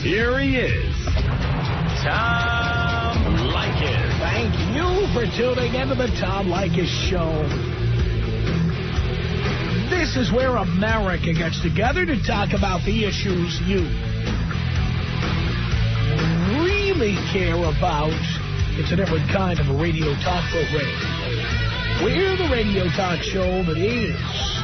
Here he is, Tom Leykis. Thank you for tuning into the Tom Leykis Show. This is where America gets together to talk about the issues you really care about. It's a different kind of a radio talk program. We're the radio talk show that is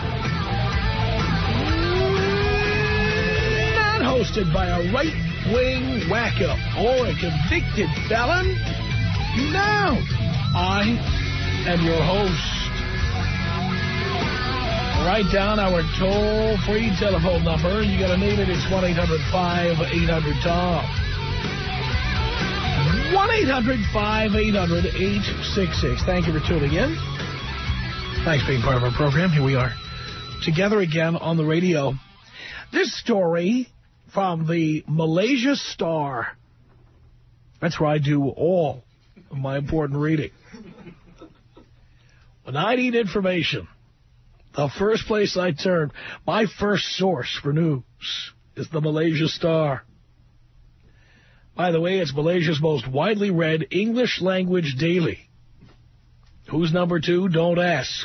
not hosted by a right-wing wacko or a convicted felon. No, I am your host. Write down our toll-free telephone number. You got to name it. It's 1-800-5800-TOM. 1-800-5800-866. Thank you for tuning in. Thanks for being part of our program. Here we are together again on the radio. This story from the Malaysia Star. That's where I do all of my important reading. When I need information, the first place I turn, my first source for news, is the Malaysia Star. By the way, it's Malaysia's most widely read English language daily. Who's number 2? Don't ask.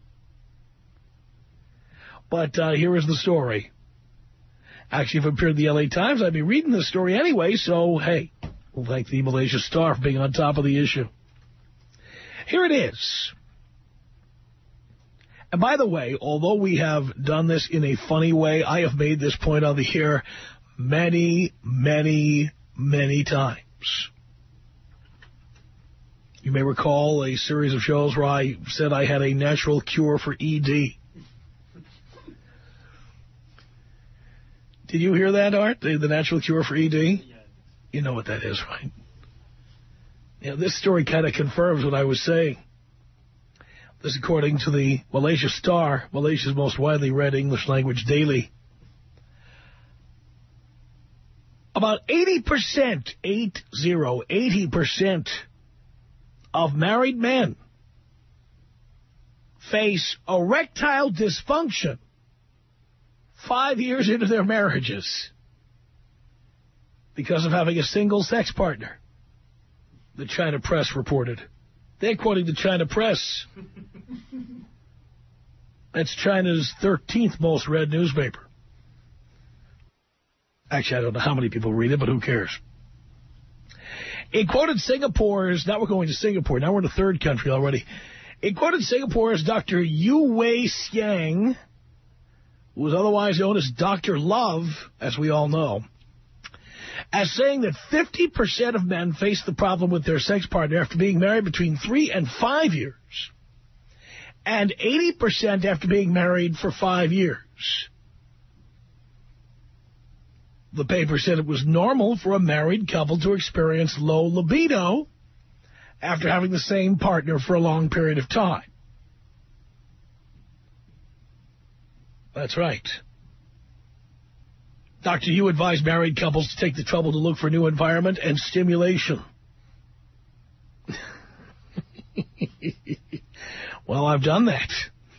But here is the story. Actually, if it appeared in the L.A. Times, I'd be reading this story anyway, so, hey, we'll thank the Malaysia Star for being on top of the issue. Here it is. And by the way, although we have done this in a funny way, I have made this point on the air many, many, many times. You may recall a series of shows where I said I had a natural cure for ED. Did you hear that, Art? The natural cure for ED? Yes. You know what that is, right? You know, this story kind of confirms what I was saying. This according to the Malaysia Star, Malaysia's most widely read English language daily. About 80%, 80% of married men face erectile dysfunction 5 years into their marriages because of having a single sex partner, the China Press reported. They're quoting the China Press. That's China's 13th most read newspaper. Actually, I don't know how many people read it, but who cares? It quoted Singapore's, now we're going to Singapore, now we're in a third country already. It quoted Singapore's Dr. Yu Wei Siang, who was otherwise known as Dr. Love, as we all know, as saying that 50% of men face the problem with their sex partner after being married between 3 and 5 years, and 80% after being married for 5 years. The paper said it was normal for a married couple to experience low libido after having the same partner for a long period of time. That's right. Dr. Yu advised married couples to take the trouble to look for new environment and stimulation. Well, I've done that.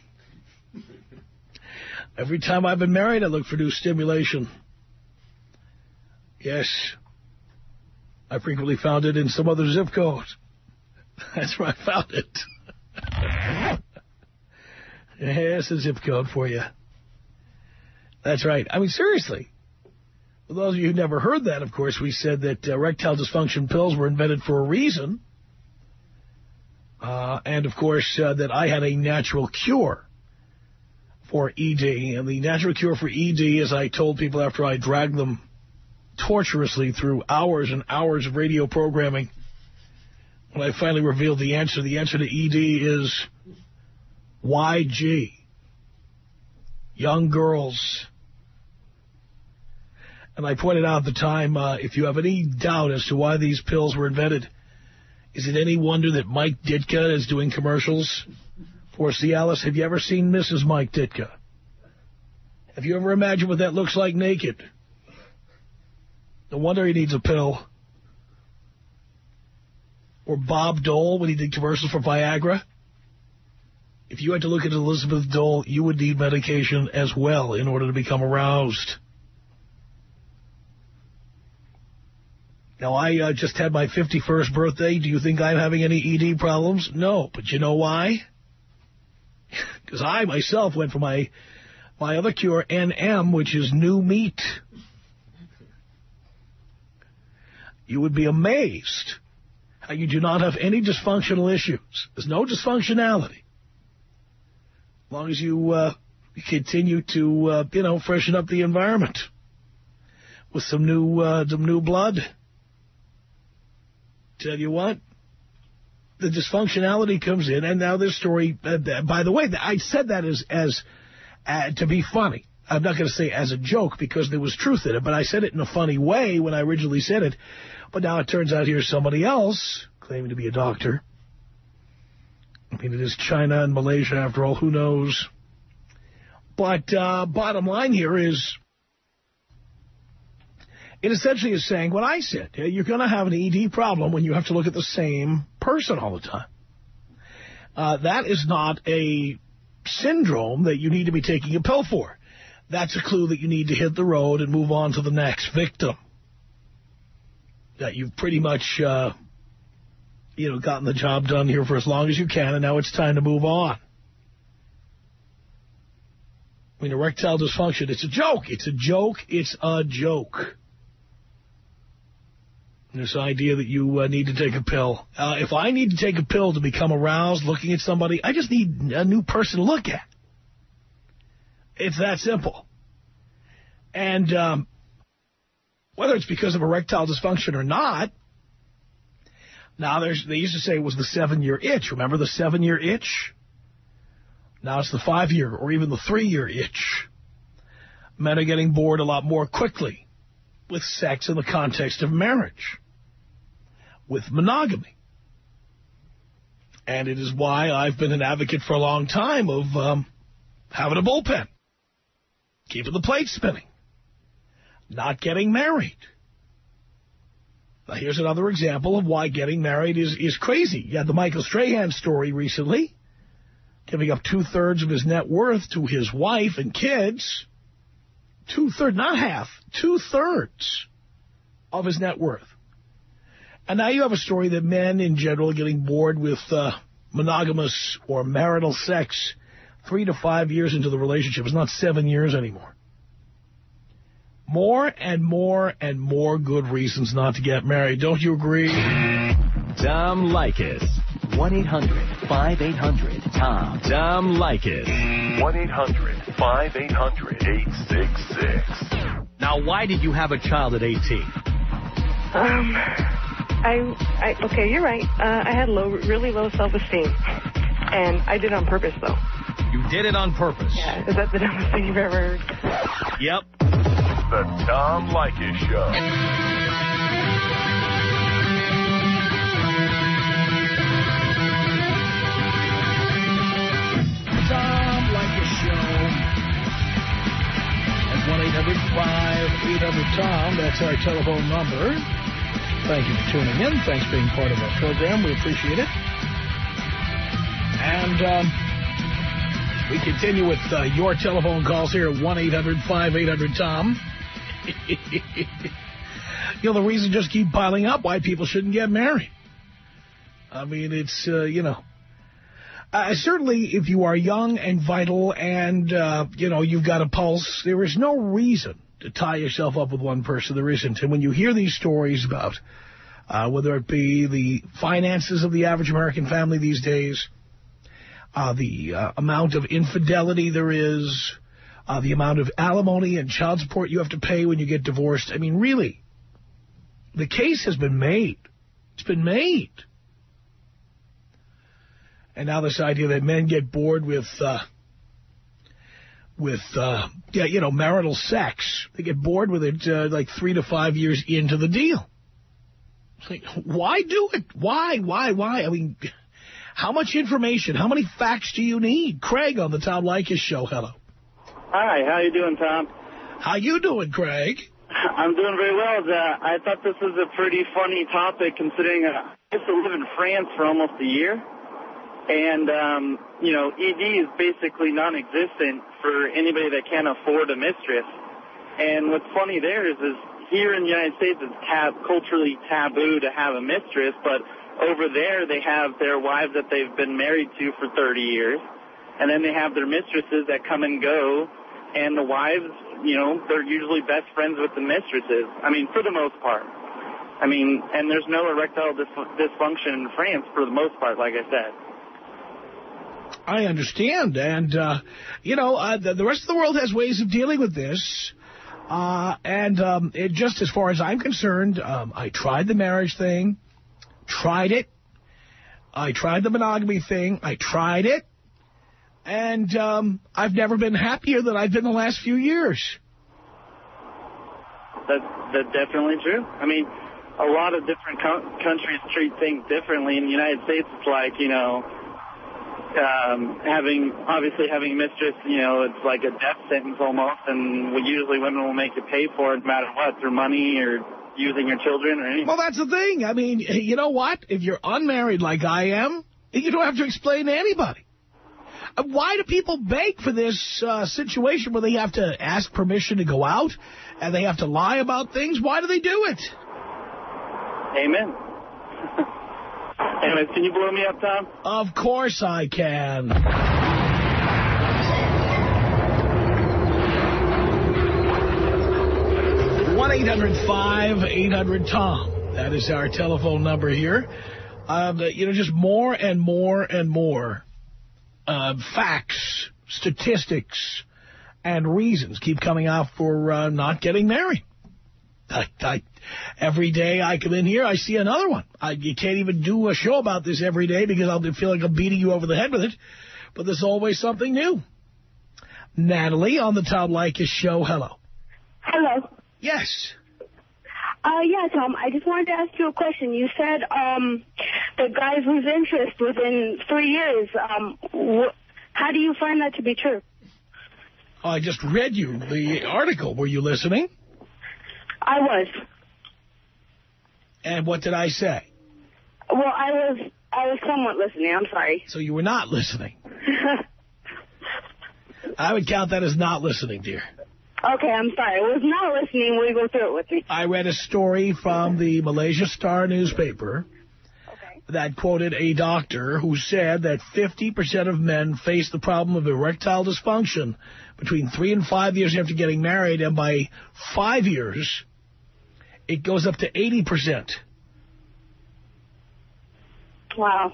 Every time I've been married, I look for new stimulation. Yes. I frequently found it in some other zip code. That's where I found it. Yes, a zip code for you. That's right. I mean, seriously. For those of you who never heard that, of course, we said that erectile dysfunction pills were invented for a reason. And, of course, that I had a natural cure for ED. And the natural cure for ED, as I told people after I dragged them torturously through hours and hours of radio programming, when I finally revealed the answer to ED is YG. Young girls. And I pointed out at the time, if you have any doubt as to why these pills were invented, is it any wonder that Mike Ditka is doing commercials for Cialis? Have you ever seen Mrs. Mike Ditka? Have you ever imagined what that looks like naked? No wonder he needs a pill. Or Bob Dole when he did commercials for Viagra. If you had to look at Elizabeth Dole, you would need medication as well in order to become aroused. Now, I just had my 51st birthday. Do you think I'm having any ED problems? No. But you know why? Because I myself went for my other cure, NM, which is new meat. You would be amazed how you do not have any dysfunctional issues. There's no dysfunctionality. As long as you continue to, freshen up the environment with some new blood. Tell you what, the dysfunctionality comes in, and now this story, by the way, I said that as to be funny. I'm not going to say as a joke because there was truth in it, but I said it in a funny way when I originally said it. But now it turns out here's somebody else claiming to be a doctor. I mean, it is China and Malaysia, after all, who knows? But bottom line here is, it essentially is saying what I said. You're going to have an ED problem when you have to look at the same person all the time. That is not a syndrome that you need to be taking a pill for. That's a clue that you need to hit the road and move on to the next victim. That you've pretty much, gotten the job done here for as long as you can, and now it's time to move on. I mean, erectile dysfunction, it's a joke. It's a joke. It's a joke. This idea that you need to take a pill. If I need to take a pill to become aroused looking at somebody, I just need a new person to look at. It's that simple. And whether it's because of erectile dysfunction or not, now they used to say it was the 7-year itch. Remember the 7-year itch? Now it's the 5-year or even the 3-year itch. Men are getting bored a lot more quickly with sex in the context of marriage, with monogamy. And it is why I've been an advocate for a long time of having a bullpen, keeping the plate spinning, not getting married. Now, here's another example of why getting married is crazy. You had the Michael Strahan story recently, giving up 2/3 of his net worth to his wife and kids. 2/3, not half, 2/3 of his net worth. And now you have a story that men in general are getting bored with monogamous or marital sex 3 to 5 years into the relationship. It's not 7 years anymore. More and more and more good reasons not to get married. Don't you agree? Tom Leykis. 1-800-5800-TOM. Tom Leykis. 1-800-5800-866. Now, why did you have a child at 18? Okay, you're right. I had really low self-esteem. And I did it on purpose, though. You did it on purpose? Yeah. Is that the dumbest thing you've ever heard? Yep. The Tom Leykis Show. Tom Leykis Show at 1-800-5800-TOM. That's our telephone number. Thank you for tuning in. Thanks for being part of our program. We appreciate it. And we continue with your telephone calls here at 1-800-5800-TOM. The reasons just keep piling up why people shouldn't get married. I mean, it's, certainly if you are young and vital and, you've got a pulse, there is no reason to tie yourself up with one person. There isn't. And when you hear these stories about whether it be the finances of the average American family these days, the amount of infidelity there is, the amount of alimony and child support you have to pay when you get divorced. I mean, really, the case has been made. It's been made. And now this idea that men get bored with marital sex. They get bored with it like 3 to 5 years into the deal. It's like, why do it? Why? I mean, how much information, how many facts do you need? Craig on the Tom Leykis Show. Hello. Hi, how you doing, Tom? How you doing, Craig? I'm doing very well. I thought this was a pretty funny topic considering I used to live in France for almost a year. And, ED is basically non-existent for anybody that can't afford a mistress. And what's funny there is here in the United States, it's culturally taboo to have a mistress, but over there they have their wives that they've been married to for 30 years, and then they have their mistresses that come and go, and the wives, you know, they're usually best friends with the mistresses. I mean, for the most part. I mean, and there's no erectile dysfunction in France for the most part, like I said. I understand. And, you know, the rest of the world has ways of dealing with this. Just as far as I'm concerned, I tried the marriage thing, tried it. I tried the monogamy thing, I tried it. And I've never been happier than I've been the last few years. That's definitely true. I mean, a lot of different countries treat things differently. In the United States, it's like, you know, having a mistress, you know, it's like a death sentence almost, and usually women will make you pay for it no matter what, through money or using your children or anything. Well, that's the thing. I mean, you know what? If you're unmarried like I am, you don't have to explain to anybody. Why do people beg for this situation where they have to ask permission to go out and they have to lie about things? Why do they do it? Amen. Anyways, can you blow me up, Tom? Of course I can. 1-800-5800-TOM. That is our telephone number here. You know, just more and more and more facts, statistics, and reasons keep coming out for not getting married. Every day I come in here, I see another one. You can't even do a show about this every day because I'll feel like I'm beating you over the head with it. But there's always something new. Natalie on the Tom Leykis show. Hello. Hello. Yes. Yeah, Tom, I just wanted to ask you a question. You said the guys lose interest within 3 years. How do you find that to be true? I just read you the article. Were you listening? I was. And what did I say? Well, I was somewhat listening. I'm sorry. So you were not listening. I would count that as not listening, dear. Okay, I'm sorry. I was not listening. Will you go through it with me? I read a story from the Malaysia Star newspaper that quoted a doctor who said that 50% of men face the problem of erectile dysfunction between 3 and 5 years after getting married, and by 5 years, it goes up to 80%. Wow.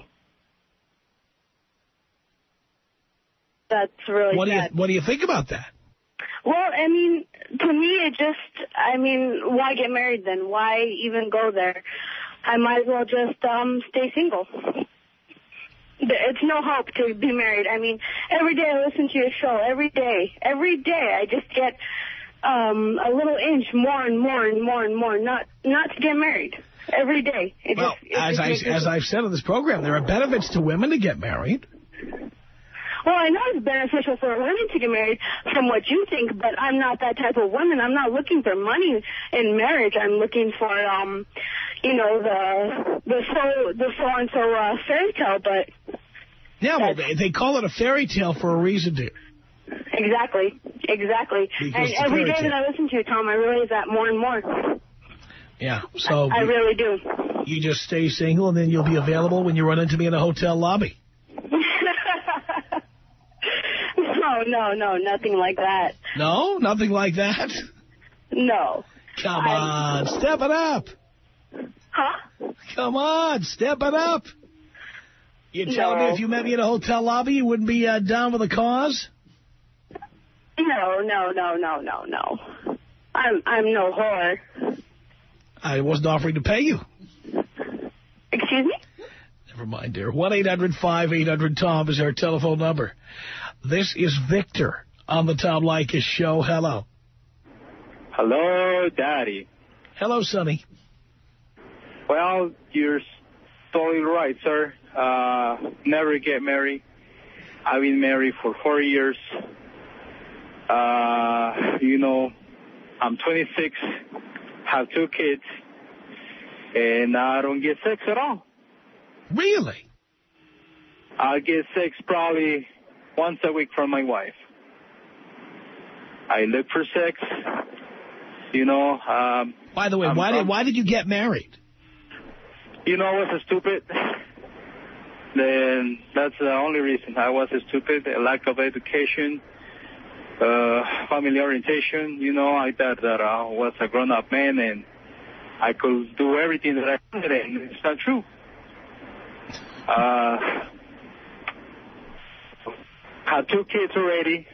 That's really sad. What do you think about that? Well, I mean, to me, why get married then? Why even go there? I might as well just stay single. It's no hope to be married. I mean, every day I listen to your show. Every day I just get a little inch more and more and more and more not to get married. Every day. As I've said on this program, there are benefits to women to get married. Well, I know it's beneficial for women to get married from what you think, but I'm not that type of woman. I'm not looking for money in marriage. I'm looking for, you know, the so-and-so fairy tale, but... Yeah, well, they call it a fairy tale for a reason, dear. Exactly. And every day that I listen to you, Tom, I realize that more and more. Yeah, so... I really do. You just stay single, and then you'll be available when you run into me in a hotel lobby. No, nothing like that. No? Nothing like that? No. Come on, step it up. Huh? Come on, step it up. You're telling me if you met me in a hotel lobby, you wouldn't be down with the cause? No. I'm no whore. I wasn't offering to pay you. Excuse me? Never mind, dear. 1-800-5800-TOM is our telephone number. This is Victor on the Tom Leykis show. Hello. Hello, Daddy. Hello, Sonny. Well, you're totally right, sir. Never get married. I've been married for 4 years. You know, I'm 26, have 2 kids, and I don't get sex at all. Really? I get sex probably once a week from my wife. I look for sex. You know, By the way, why did you get married? You know, I was stupid. Then that's the only reason. I was stupid, a lack of education, family orientation. You know, I thought that I was a grown-up man and I could do everything that I wanted, and it's not true. Had 2 kids already.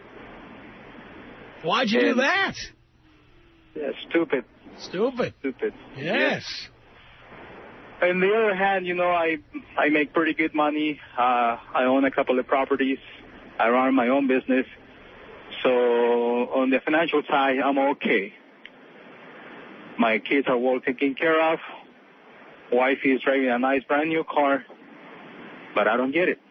Why'd you do that? Yeah, stupid. Stupid. Yes. On the other hand, you know, I make pretty good money. I own a couple of properties. I run my own business. So on the financial side, I'm okay. My kids are well taken care of. Wife is driving a nice brand new car, but I don't get it.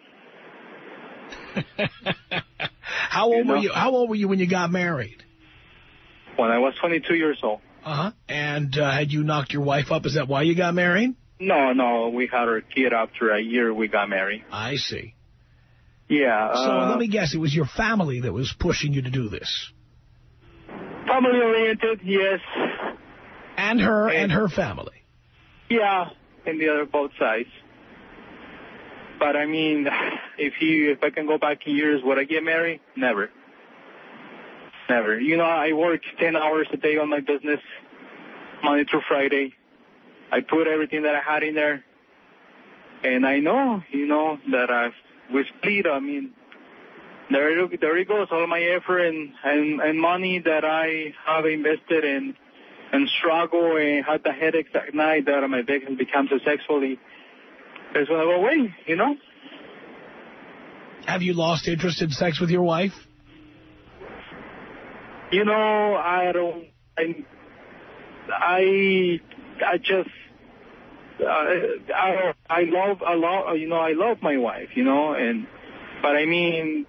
How old were you when you got married? When I was 22 years old. Uh-huh. And had you knocked your wife up? Is that why you got married? No. We had our kid after a year we got married. I see. Yeah. So let me guess, it was your family that was pushing you to do this? Family-oriented, yes. And her family? Yeah, and the other both sides. But, I mean, if I can go back in years, would I get married? Never. Never. You know, I work 10 hours a day on my business, Monday through Friday. I put everything that I had in there. And I know, you know, that we split. I mean, there it goes, all my effort and money that I have invested in and struggle and had the headaches at night that my victim becomes sexually. It's going to go away, you know? Have you lost interest in sex with your wife? You know, I don't. I love my wife, you know, but I mean,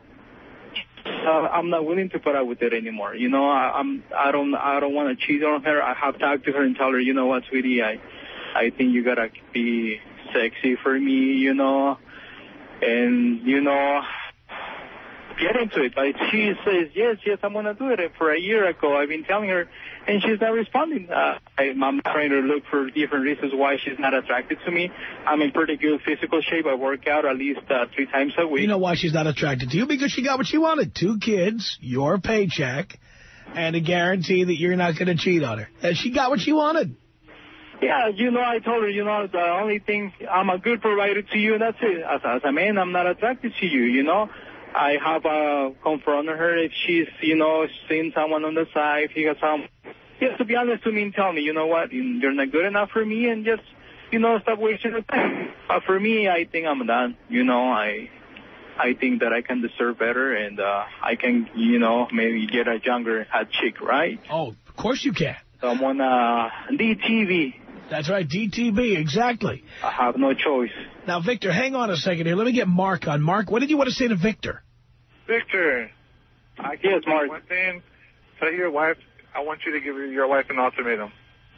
I'm not willing to put up with it anymore. You know, I don't want to cheat on her. I have talked to her and tell her, you know what, sweetie, I think you gotta be sexy for me, you know, and you know, get into it. But she says, yes, I'm gonna do it. For a year ago, I've been telling her, and she's not responding. I'm trying to look for different reasons why she's not attracted to me. I'm in pretty good physical shape. I work out at least 3 times a week. You know why she's not attracted to you? Because she got what she wanted. 2 kids, your paycheck, and a guarantee that you're not going to cheat on her. And she got what she wanted. Yeah, you know, I told her, you know, the only thing, I'm a good provider to you, and that's it. As a man, I'm not attracted to you, you know. I have confronted her if she's, you know, seen someone on the side, if he got some. Yes, to be honest to me and tell me, you know what, you're not good enough for me, and just, you know, stop wasting your time. But for me, I think I'm done. You know, I think that I can deserve better, and I can, you know, maybe get a younger hot chick, right? Oh, of course you can. So I'm on DTV. That's right, DTV, exactly. I have no choice. Now, Victor, hang on a second here. Let me get Mark on. Mark, what did you want to say to Victor? Victor, Yes, Mark. One thing, tell your wife, I want you to give your wife an ultimatum.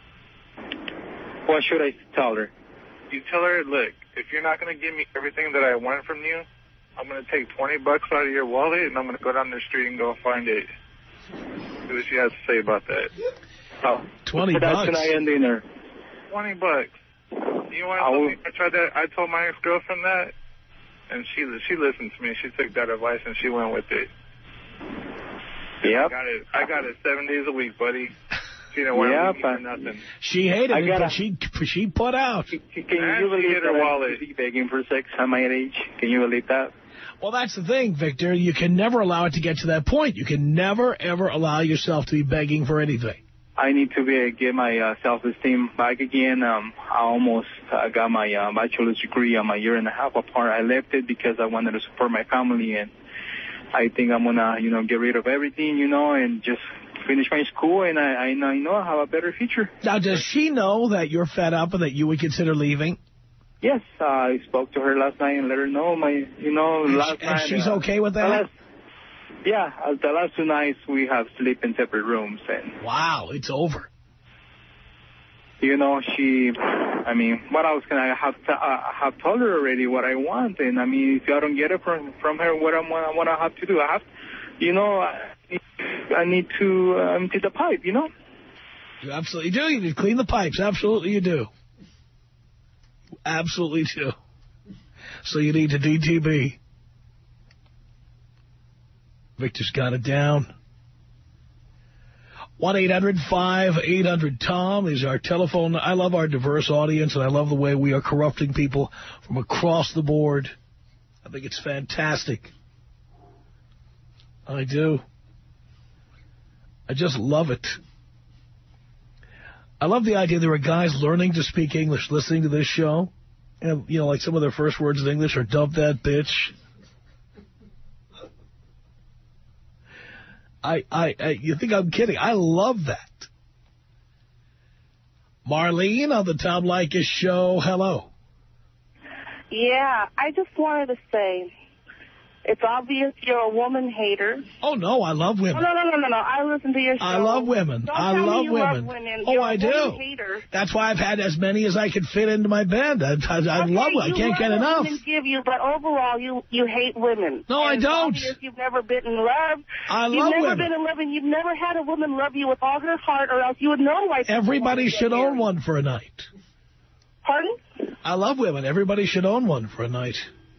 What should I tell her? You tell her, look, if you're not going to give me everything that I want from you, I'm going to take $20 out of your wallet, and I'm going to go down the street and go find it. See what she has to say about that. Oh, $20. That's tonight and dinner. $20. You know what? I tried that. I told my ex-girlfriend that, and she listened to me. She took that advice and she went with it. Yep. I got it 7 days a week, buddy. She didn't want to leave me for nothing. She hated it, but she put out. Can you believe that wallet? Begging for sex at my age? Can you believe that? Well, that's the thing, Victor. You can never allow it to get to that point. You can never, ever allow yourself to be begging for anything. I need to get my self-esteem back again. I almost got my bachelor's degree. I'm a year and a half apart. I left it because I wanted to support my family, and I think I'm going to, get rid of everything, and just finish my school, and I know I have a better future. Now, does she know that you're fed up and that you would consider leaving? Yes, I spoke to her last night and let her know last night. And she's okay with that? Yeah, the last 2 nights we have sleep in separate rooms. And wow, it's over. What else can I have told her already what I want? And, if I don't get it from her, what I have to do? I need to empty the pipe, You absolutely do. You need to clean the pipes. Absolutely you do. You absolutely do. So you need to DTB. Victor's got it down. 1-800-5800-TOM is our telephone. I love our diverse audience, and I love the way we are corrupting people from across the board. I think it's fantastic. I do. I just love it. I love the idea there are guys learning to speak English, listening to this show. And, you know, like some of their first words in English are dump that bitch. You think I'm kidding? I love that. Marlene on the Tom Leykis show. Hello. Yeah, I just wanted to say, it's obvious you're a woman hater. Oh, no, I love women. No. I listen to your show. I love women. Don't I tell love me you women. Love women. Oh, You're I a do. woman hater. That's why I've had as many as I could fit into my band. I love it. I can't get enough. Women give you, but overall, you hate women. No, I don't. It's obvious you've never been in love. I love You've never women. been in love, and you've never had a woman love you with all her heart, or else you would know why. Everybody should own one for a night. Pardon? I love women. Everybody should own one for a night.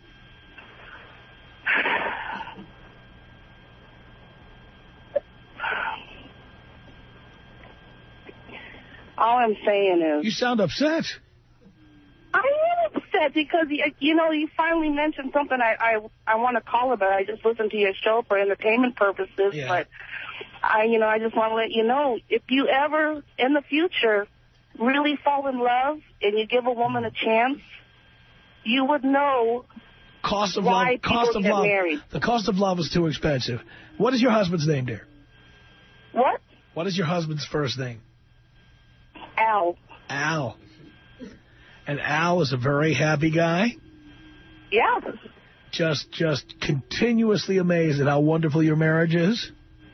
All I'm saying is... You sound upset. I am upset because, you know, you finally mentioned something I want to call about. I just listened to your show for entertainment purposes, yeah. But I just want to let you know, if you ever, in the future, really fall in love and you give a woman a chance, you would know why people get married. The cost of love is too expensive. What is your husband's name, dear? What? What is your husband's first name? Al. Al. And Al is a very happy guy? Yeah. Just continuously amazed at how wonderful your marriage is?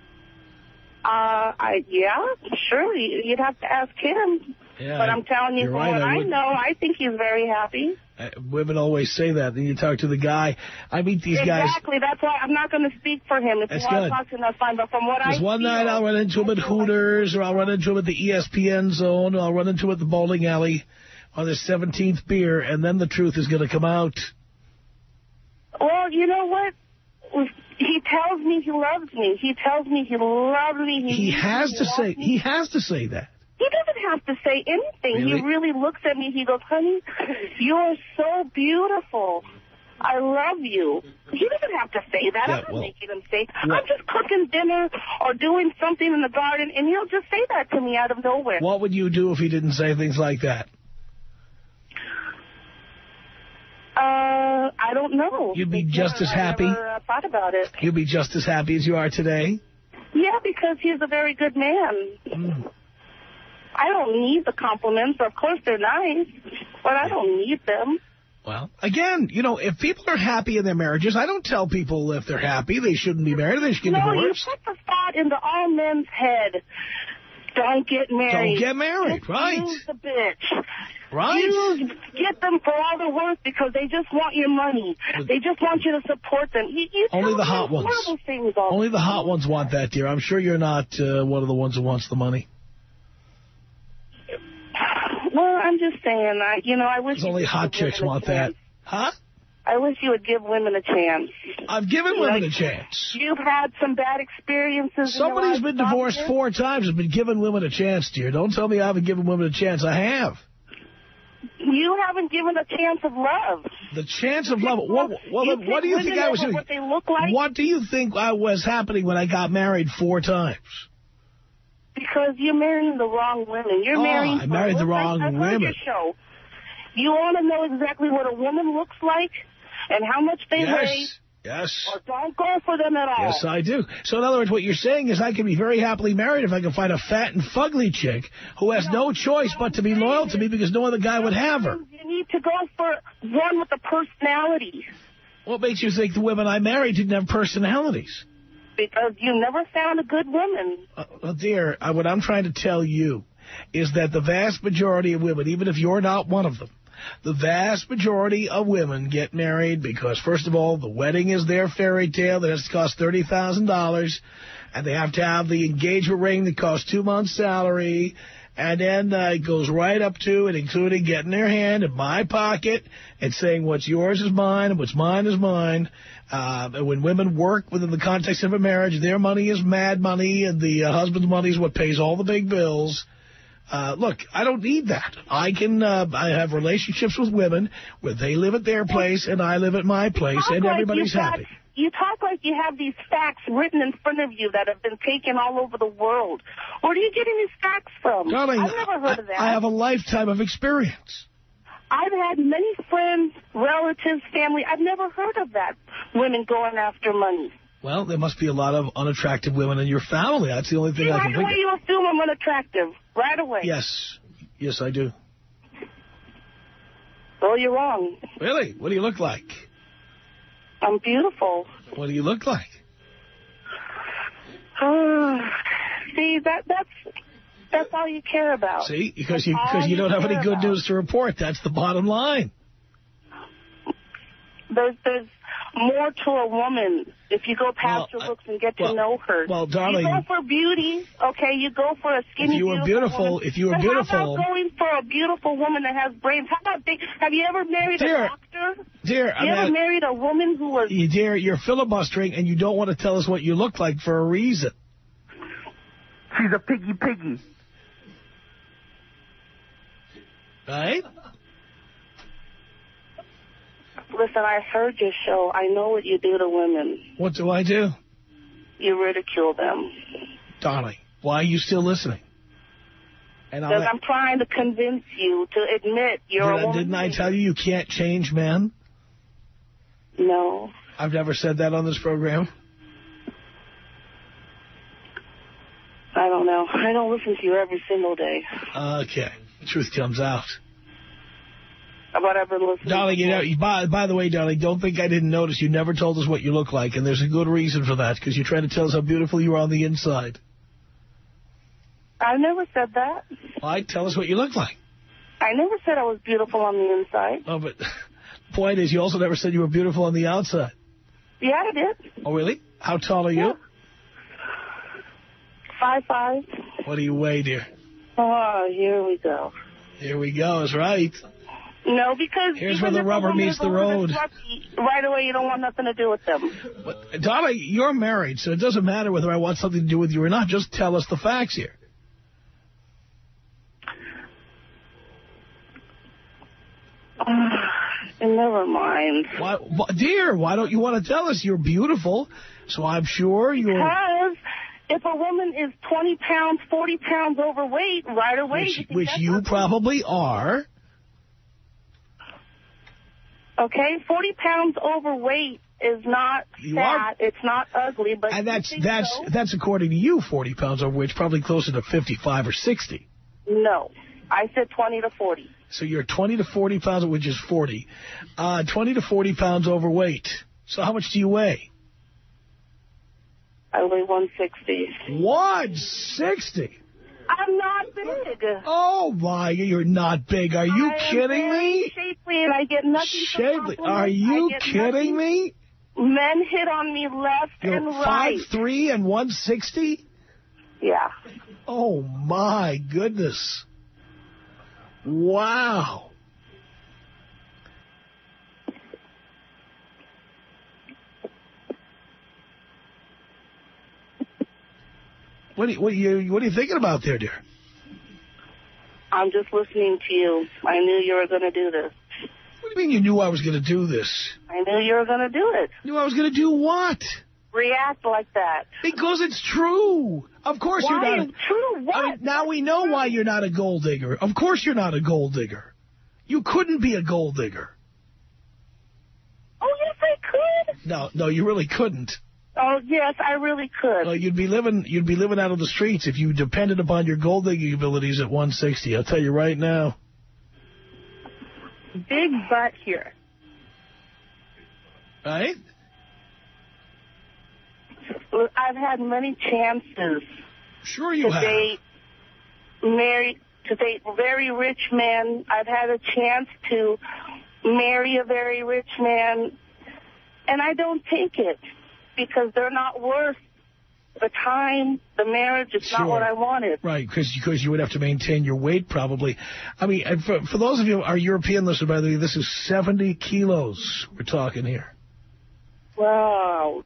Yeah, surely. You'd have to ask him. Yeah, but I'm telling you, from right, what I know, I think he's very happy. Women always say that. Then you talk to the guy. I meet these guys. Exactly. That's why I'm not going to speak for him. If you want to talk to him, that's fine. But from what I one night I'll run into him at Hooters, or I'll run into him at the ESPN Zone, or I'll run into him at the bowling alley on his 17th beer, and then the truth is going to come out. Well, you know what? He tells me he loves me. He tells me he loves me. He has to say that. He doesn't have to say anything. Really? He really looks at me. He goes, honey, you are so beautiful. I love you. He doesn't have to say that. I'm not making him say. I'm just cooking dinner or doing something in the garden, and he'll just say that to me out of nowhere. What would you do if he didn't say things like that? I don't know. You'd be just as happy? I never thought about it. You'd be just as happy as you are today? Yeah, because he's a very good man. I don't need the compliments. Of course, they're nice, but I don't need them. Well, again, you know, if people are happy in their marriages, I don't tell people if they're happy they shouldn't be married, they should get divorced. No, you put the thought into all men's head. Don't get married. Don't get married, right. Use the bitch. Right. Get them for all they're worth because they just want your money. They just want you to support them. You only the hot ones. Only the hot ones want that, dear. I'm sure you're not one of the ones who wants the money. Well, I'm just saying, I wish... Only hot chicks want that. Huh? I wish you would give women a chance. I've given women a chance. You've had some bad experiences. Somebody who's been divorced 4 times has been giving women a chance, dear. Don't tell me I haven't given women a chance. I have. You haven't given a chance of love. The chance of love. What do you think I was doing? What they look like? What do you think was happening when I got married 4 times? Because you're marrying the wrong women. I married the wrong women. I've heard your show. You want to know exactly what a woman looks like and how much they weigh. Yes. Or don't go for them at all. Yes, I do. So, in other words, what you're saying is I can be very happily married if I can find a fat and fugly chick who has no choice but to be loyal to me because no other guy would have her. You need to go for one with a personality. What makes you think the women I married didn't have personalities? Because you never found a good woman. Well, dear, what I'm trying to tell you is that the vast majority of women, even if you're not one of them, the vast majority of women get married because, first of all, the wedding is their fairy tale that has to cost $30,000, and they have to have the engagement ring that costs 2 months' salary, And then it goes right up to and including getting their hand in my pocket and saying what's yours is mine and what's mine is mine. And when women work within the context of a marriage, their money is mad money and the husband's money is what pays all the big bills. Look, I don't need that. I have relationships with women where they live at their place and I live at my place and everybody's happy. You talk like you have these facts written in front of you that have been taken all over the world. Where are you getting these facts from? Darling, I've never heard of that. I have a lifetime of experience. I've had many friends, relatives, family. I've never heard of that, women going after money. Well, there must be a lot of unattractive women in your family. That's the only thing I can think of. Right away you assume I'm unattractive. Right away. Yes. Yes, I do. Well, you're wrong. Really? What do you look like? I'm beautiful. What do you look like? See, that's all you care about. See, because you don't have any good news to report. That's the bottom line. There's more to a woman if you go past her looks and get to know her. Well, darling, you go for beauty, okay? You go for a skinny, beautiful woman. If you were beautiful, how about going for a beautiful woman that has brains? How about have you ever married a doctor? Dear, you ever married a woman who was? Dear, you're filibustering, and you don't want to tell us what you look like for a reason. She's a piggy. Right? Listen, I heard your show. I know what you do to women. What do I do? You ridicule them. Darling, why are you still listening? Because I'm trying to convince you to admit you're a woman. Didn't I tell you can't change men? No. I've never said that on this program. I don't know. I don't listen to you every single day. Okay. The truth comes out. But I've been listening. Darling, by the way, darling, don't think I didn't notice. You never told us what you look like, and there's a good reason for that, because you're trying to tell us how beautiful you are on the inside. I never said that. Why? Tell us what you look like. I never said I was beautiful on the inside. Oh, but the point is, you also never said you were beautiful on the outside. Yeah, I did. Oh, really? How tall are you? 5'5". What do you weigh, dear? Oh, here we go. Here we go is right. No, because here's where the rubber meets the road. Right away, you don't want nothing to do with them. But, darling, you're married, so it doesn't matter whether I want something to do with you or not. Just tell us the facts here. Never mind. Dear, why don't you want to tell us? You're beautiful, so I'm sure you're... Because if a woman is 20 pounds, 40 pounds overweight, right away... Which you probably are. Okay, 40 pounds overweight is not fat. It's not ugly, but and that's according to you, 40 pounds overweight. It's probably closer to 55 or 60. No, I said 20 to 40. So you're 20 to 40 pounds, which is 40. 20 to 40 pounds overweight. So how much do you weigh? I weigh 160. 160? I'm not big. Oh, my, you're not big. Are you kidding me? Shapely, and I get nothing. Shapely? Are you kidding me? Men hit on me left and right. 5'3" and 160? Yeah. Oh, my goodness. Wow. What are you thinking about there, dear? I'm just listening to you. I knew you were going to do this. What do you mean you knew I was going to do this? I knew you were going to do it. Knew I was going to do what? React like that. Because it's true. Of course you're not. True what? I mean, now we know why you're not a gold digger. Of course you're not a gold digger. You couldn't be a gold digger. Oh, yes, I could. No, you really couldn't. Oh, yes, I really could. Well, you'd be living out on the streets if you depended upon your gold digging abilities at 160. I'll tell you right now. Big butt here. Right? I've had many chances. Sure you have. To date very rich men. I've had a chance to marry a very rich man, and I don't take it because they're not worth the time, the marriage, it's not what I wanted. Right, because you would have to maintain your weight probably. I mean, for those of you, our European listeners, by the way, this is 70 kilos we're talking here. Wow.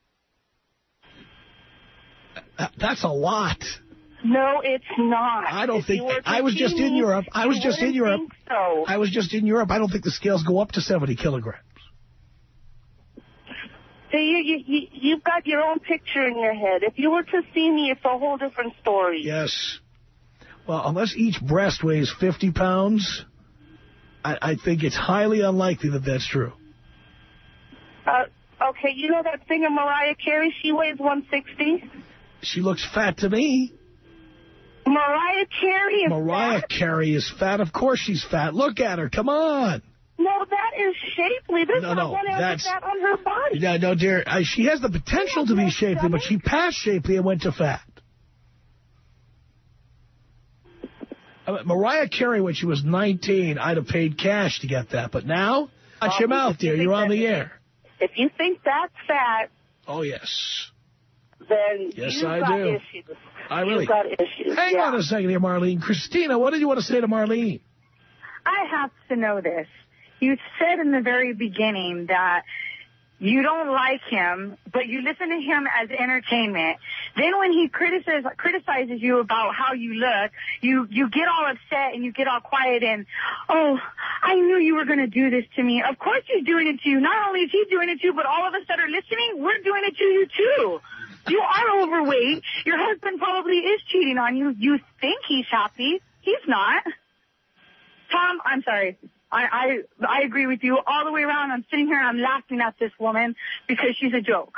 That's a lot. No, it's not. I don't think. I was just in Europe. I was just in Europe. So. I was just in Europe. I don't think the scales go up to 70 kilograms. So you've got your own picture in your head. If you were to see me, it's a whole different story. Yes. Well, unless each breast weighs 50 pounds, I think it's highly unlikely that that's true. Okay, you know that singer Mariah Carey? She weighs 160. She looks fat to me. Mariah Carey is Mariah fat? Carey is fat. Of course she's fat. Look at her. Come on. No, that is shapely. There's not one ounce of fat on her body. Yeah, no, dear. She has the potential to be shapely, but she passed shapely and went to fat. Mariah Carey, when she was 19, I'd have paid cash to get that. But now, watch your mouth, dear. You're on the air. If you think that's fat... Oh, yes. Then yes, you've I got do. issues. I really... You've got issues. Hang on a second here, Marlene. Christina, what did you want to say to Marlene? I have to know this. You said in the very beginning that you don't like him, but you listen to him as entertainment. Then when he criticizes you about how you look, you get all upset and you get all quiet and, oh, I knew you were going to do this to me. Of course he's doing it to you. Not only is he doing it to you, but all of us that are listening, we're doing it to you too. You are overweight. Your husband probably is cheating on you. You think he's happy. He's not. Tom, I'm sorry. I agree with you all the way around. I'm sitting here and I'm laughing at this woman because she's a joke.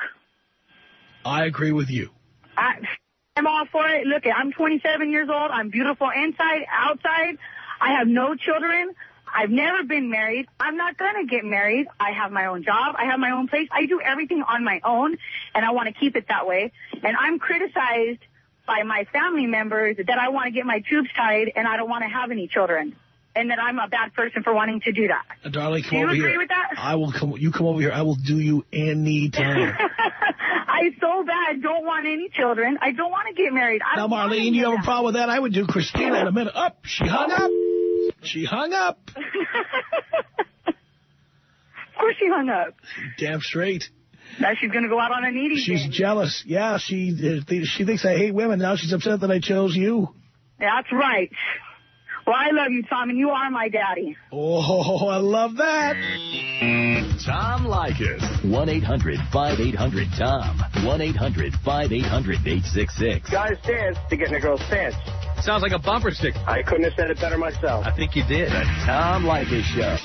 I agree with you. I'm all for it. Look, I'm 27 years old. I'm beautiful inside, outside. I have no children. I've never been married. I'm not going to get married. I have my own job. I have my own place. I do everything on my own, and I want to keep it that way. And I'm criticized by my family members that I want to get my tubes tied and I don't want to have any children. And that I'm a bad person for wanting to do that. Darling, come over here. Do you agree with that? I will come. You come over here. I will do you any time. I so bad don't want any children. I don't want to get married. Now, Marlene, you have a problem with that? I would do Christina in a minute. Up. She hung up. She hung up. Of course she hung up. Damn straight. Now she's going to go out on an eating She's thing. jealous. Yeah, she thinks I hate women. Now she's upset that I chose you. That's right. Well, I love you, Tom, and you are my daddy. Oh, I love that. Tom Leykis. 1-800-5800-TOM. 1-800-5800-866. Guys dance to get in a girl's pants. Sounds like a bumper sticker. I couldn't have said it better myself. I think you did. The Tom Leykis Show.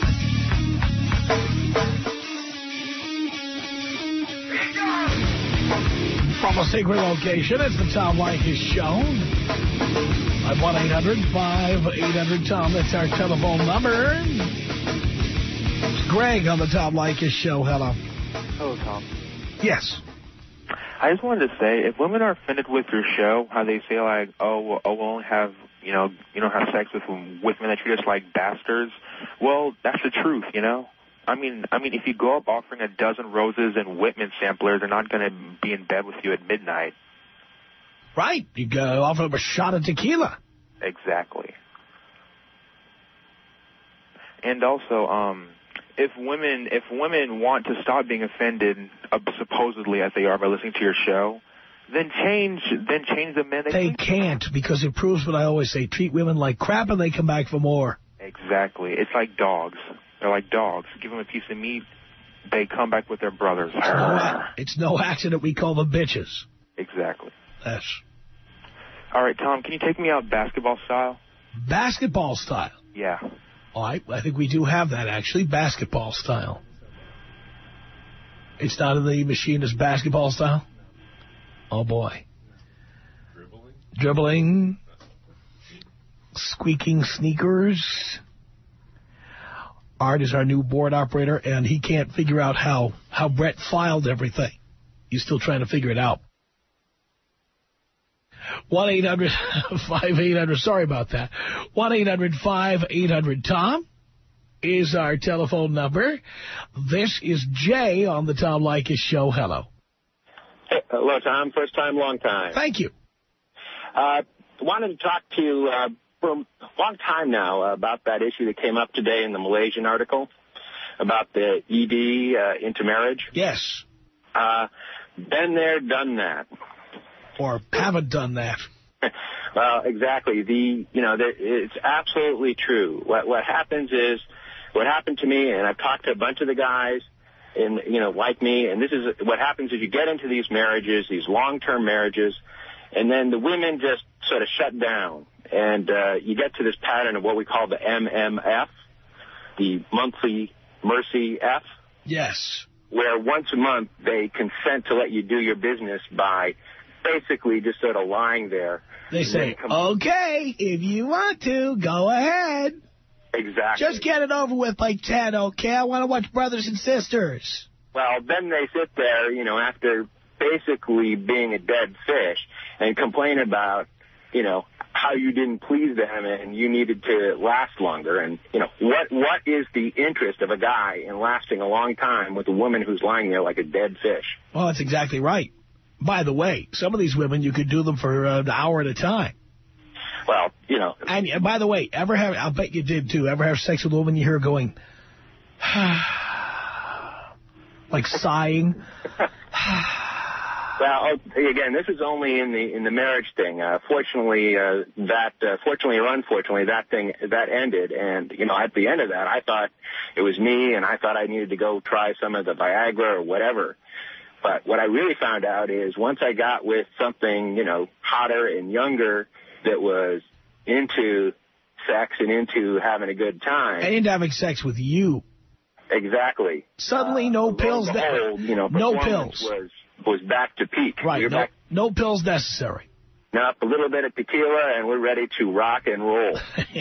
From a secret location, it's the Tom Leykis Show. At 1-800-5800-TOM. That's our telephone number. It's Greg on the Tom Leykis Show. Hello. Hello, Tom. Yes. I just wanted to say, if women are offended with your show, how they say like, we'll only have, you don't have sex with men that treat us like bastards. Well, that's the truth, you know. I mean, if you go up offering a dozen roses and Whitman samplers, they're not going to be in bed with you at midnight. Right. You go offer them a shot of tequila. Exactly. And also, if women want to stop being offended, supposedly as they are by listening to your show, then change the men. They can't, because it proves what I always say: treat women like crap, and they come back for more. Exactly. It's like dogs. They're like dogs. Give them a piece of meat, they come back with their brothers. It's no accident we call them bitches. Exactly. Yes. All right, Tom, can you take me out basketball style? Basketball style? Yeah. All right, I think we do have that, actually, basketball style. It's not in the machine as basketball style? Oh, boy. Dribbling. Squeaking sneakers. Art is our new board operator, and he can't figure out how Brett filed everything. He's still trying to figure it out. 1-800-5800. Sorry about that. 1-800-5800-TOM is our telephone number. This is Jay on the Tom Leykis Show. Hello. Hey, hello, Tom. First time, long time. Thank you. Wanted to talk to you for a long time now about that issue that came up today in the Malaysian article about the ED intermarriage. Yes. Been there, done that. Or haven't done that. Well, exactly. It's absolutely true. What happens is, what happened to me, and I've talked to a bunch of the guys, and like me, and this is what happens is you get into these marriages, these long-term marriages, and then the women just sort of shut down, and you get to this pattern of what we call the MMF, the monthly mercy F. Yes. Where once a month they consent to let you do your business by basically just sort of lying there. They say, okay, if you want to, go ahead. Exactly. Just get it over with by 10, okay? I want to watch Brothers and Sisters. Well, then they sit there, after basically being a dead fish and complain about, how you didn't please them and you needed to last longer. And, what is the interest of a guy in lasting a long time with a woman who's lying there like a dead fish? Well, that's exactly right. By the way, some of these women, you could do them for an hour at a time. Well, And by the way, I'll bet you did, too, ever have sex with a woman you hear going, like sighing? Well, again, this is only in the marriage thing. Fortunately or unfortunately, that ended. And, at the end of that, I thought it was me, and I thought I needed to go try some of the Viagra or whatever. But what I really found out is once I got with something, hotter and younger that was into sex and into having a good time. And into having sex with you. Exactly. Suddenly, no pills. No pills. Was back to peak. Right. No pills necessary. Now, a little bit of tequila, and we're ready to rock and roll.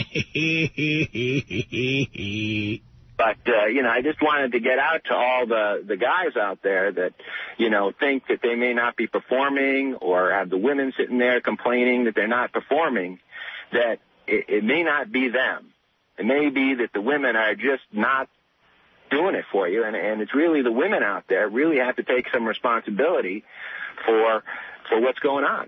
But, I just wanted to get out to all the guys out there that, think that they may not be performing or have the women sitting there complaining that they're not performing, that it may not be them. It may be that the women are just not doing it for you, and it's really the women out there really have to take some responsibility for what's going on.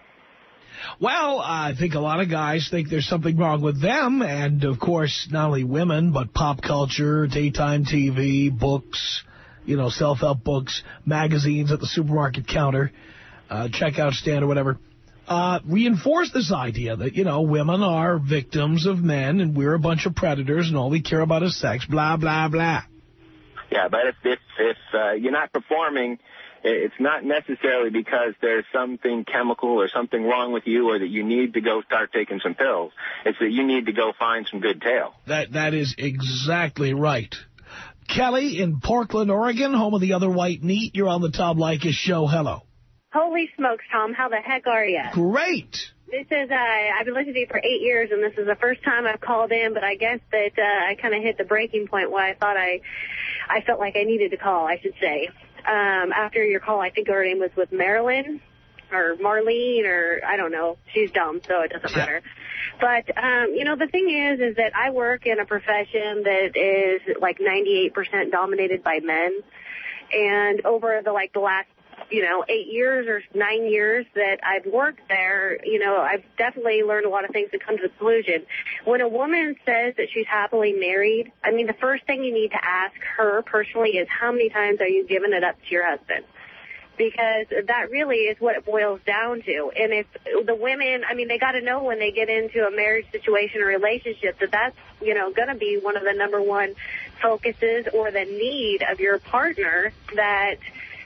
Well, I think a lot of guys think there's something wrong with them, and, of course, not only women, but pop culture, daytime TV, books, self-help books, magazines at the supermarket counter, checkout stand or whatever, reinforce this idea that, women are victims of men, and we're a bunch of predators, and all we care about is sex, blah, blah, blah. Yeah, but if you're not performing, it's not necessarily because there's something chemical or something wrong with you or that you need to go start taking some pills. It's that you need to go find some good tail. That is exactly right. Kelly in Portland, Oregon, home of the other white meat. You're on the Tom Leykis show. Hello. Holy smokes, Tom. How the heck are you? Great. This is, I've been listening to you for 8 years, and this is the first time I've called in, but I guess that I kind of hit the breaking point where I thought I felt like I needed to call, I should say. After your call, I think her name was with Marilyn or Marlene, or I don't know. She's dumb, so it doesn't matter. But, the thing is that I work in a profession that is like 98% dominated by men. And over the last 8 years or 9 years that I've worked there, I've definitely learned a lot of things that come to the conclusion. When a woman says that she's happily married, I mean, the first thing you need to ask her personally is how many times are you giving it up to your husband? Because that really is what it boils down to. And if the women, they got to know when they get into a marriage situation or relationship that's, going to be one of the number one focuses or the need of your partner that,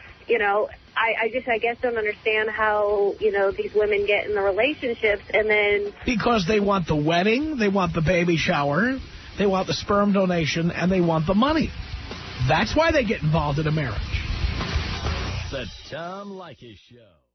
I guess don't understand how, these women get in the relationships and then... Because they want the wedding, they want the baby shower, they want the sperm donation, and they want the money. That's why they get involved in a marriage. The Tom Leykis Show.